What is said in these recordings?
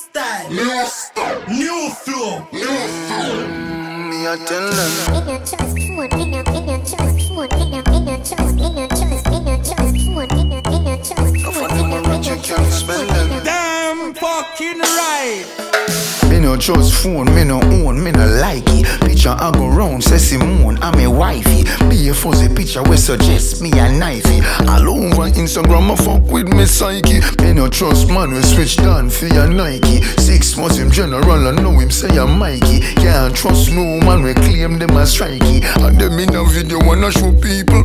style, new flow. Me I tell them. Damn fucking right. Me no trust phone, me no own, me no like it. Picture I go round, say Simone, I'm a wifey. Be a fuzzy picture we suggest me a knifey. All over Instagram I fuck with me psyche. Me no trust man we switch down for your Nike. 6 months him general I know him say I'm Mikey. Can't trust no man we claim them as strikey. And them in a video wanna show people.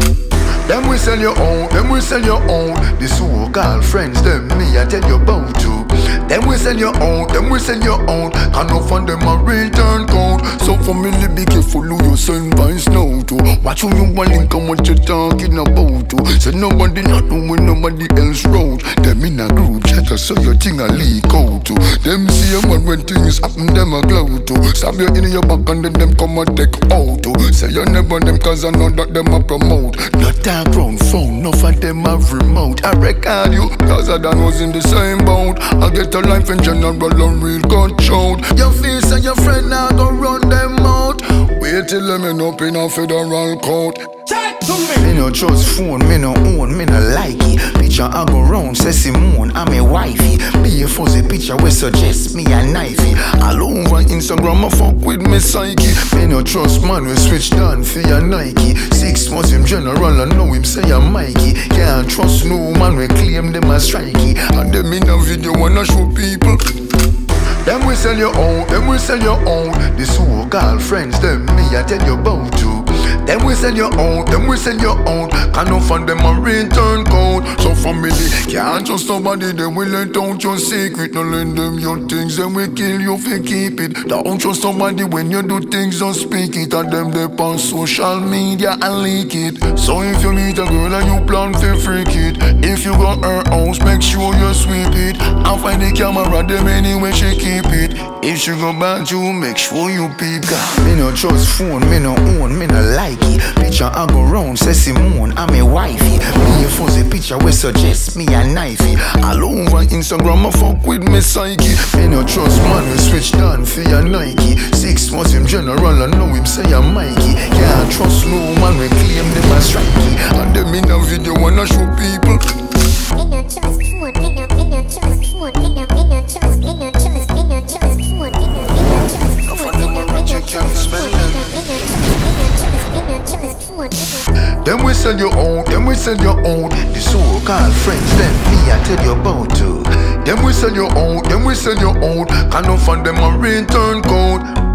Them we sell your own, them we sell your own. The so-called friends, them me I tell you about to. Them we sell your own, them we sell your own. Can't no fund them a return code. So family be careful who you send vines now to. Watch who you want link and what you talking about to. Say nobody not doing nobody else road. Them in a group chat so your thing a leak out to. Them see a man when things happen them a glow to. Stab you in your back and then them come and take out to. Say you never them cause I know that them a promote. Not that ground phone, no for them have remote. I record you cause I done was in the same boat. I get a life in general and real control. Your face and your friend now go run them out. Wait till them end up in a federal court. Chat to me. Me no trust phone, me no own, me no like it. Picture I go round, say Simone, I'm a wifey. Be a fuzzy picture we suggest me a knifey. All over Instagram I fuck with me psyche. Me no trust man we switch down for your Nike. 6 months him general I know him say I'm Mikey. Can't trust no man we claim them as strikey. And them in a video wanna show people. Them we sell your own, them we sell your own. The so-called friends, them me I tell you about to. Them we sell your own, them we sell your own. Can't no fund them a return code. So family can't trust nobody, them will let out your secret. Don't lend them your things, them will kill you if you keep it. Don't trust somebody when you do things, don't speak it. And them they on social media and leak it. So if you meet a girl and you plan to freak it, if you got her house, make sure you sweep it. And find the camera, them anyway she keep it. If she go back you, make sure you peep. Me no trust phone, me no own, me no like it. Picture I go round, say Simone, I'm a wifey. Be a fuzzy picture we suggest me a knifey. All over Instagram I fuck with me psyche. Me no trust man we switch down for your Nike. 6 months him general I know him say I'm Mikey. Can't trust no man we claim them as strikey. And them in a video wanna show people. Me no trust phone, me no trust phone, me no trust phone, me no trust phone, me no trust phone, me no trust phone. Them we sell your own, them we sell your own. The so-called friends, them me I tell you about to. Them we sell your own, them we sell your own. Can't no fund them a return code.